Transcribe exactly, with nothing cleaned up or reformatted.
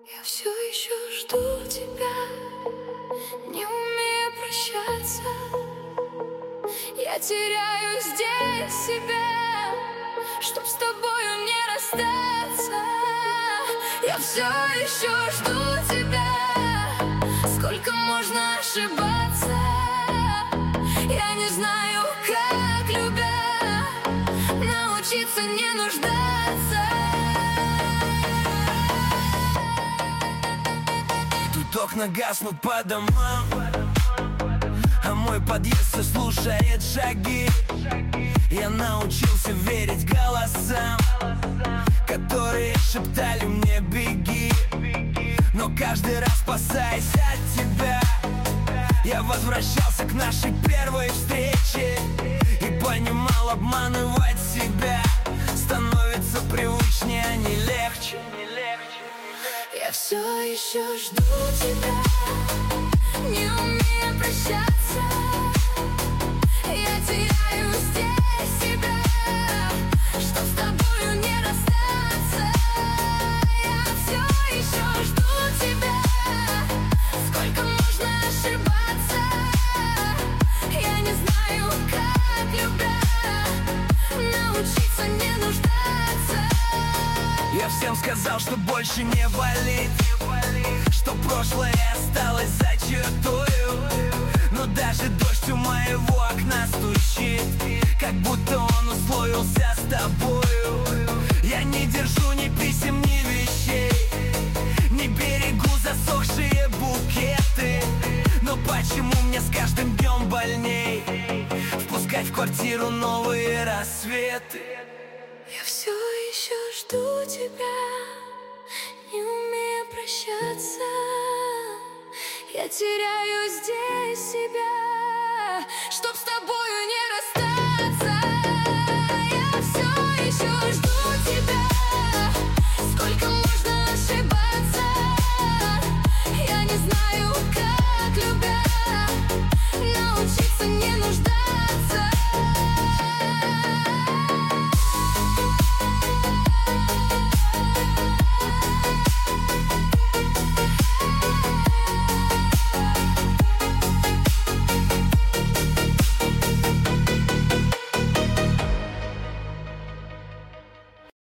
Я все еще жду тебя, не умею прощаться. Я теряю здесь себя, чтоб с тобою не расстаться. Я все еще жду тебя, сколько можно ошибаться. Я не знаю, как, любя, научиться не нуждаться. Тут окна гаснут по домам, а мой подъезд все слушает шаги. Я научился верить голосам, которые шептали мне беги. Но каждый раз, спасаясь от тебя, я возвращался к нашей первой встрече и понимал, обманывать себя становится привычнее, а не легче. Я все еще жду тебя, не умею прощаться. Я теряю здесь себя, чтоб с тобою не расстаться. Я все еще жду тебя, сколько можно ошибаться. Я не знаю, как, любя, научиться не нуждаться. Я всем сказал, что больше не болит, что прошлое осталось за чертою. Но даже дождь у моего окна стучит, как будто он условился с тобою. Я не держу ни писем, ни вещей, не берегу засохшие букеты. Но почему мне с каждым днем больней впускать в квартиру новые рассветы? Я все еще жду тебя, не умею прощаться. Я теряю здесь себя, чтоб с тобой